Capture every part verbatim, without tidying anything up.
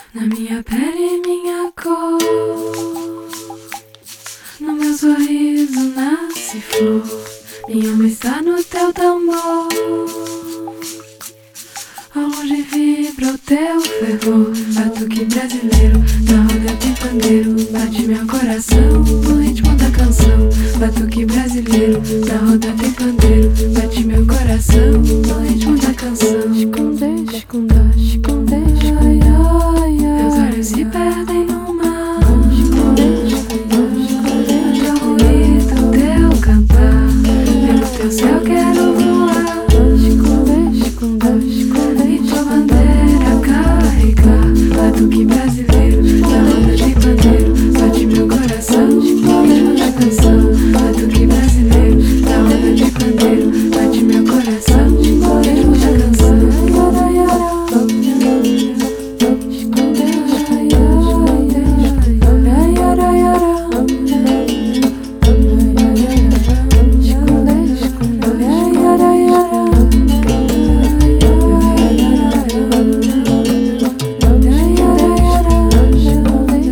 Na minha pele, minha cor, no meu sorriso nasce flor. Minha alma está no teu tambor, ao longe vibra o teu fervor. Batuque brasileiro, na roda tem pandeiro. Bate meu coração no ritmo da canção. Batuque brasileiro, na roda tem pandeiro. Bate meu coração no ritmo da canção. Esconde, esconde, esconde, ai, ai, ai. Meus olhos se perdem no mar. Esconde, esconde, esconde. Já ouvi do teu cantar. Pelo teu céu quero voar. Esconde, esconde, esconde. E tua bandeira carregar. Batuque brasileiro, na roda de pandeiro. Bate meu coração no ritmo da canção. Batuque brasileiro, na roda de pandeiro. Bate meu coração no ritmo da canção.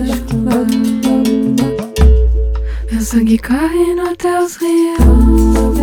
Meu sangue corre nos teus rios.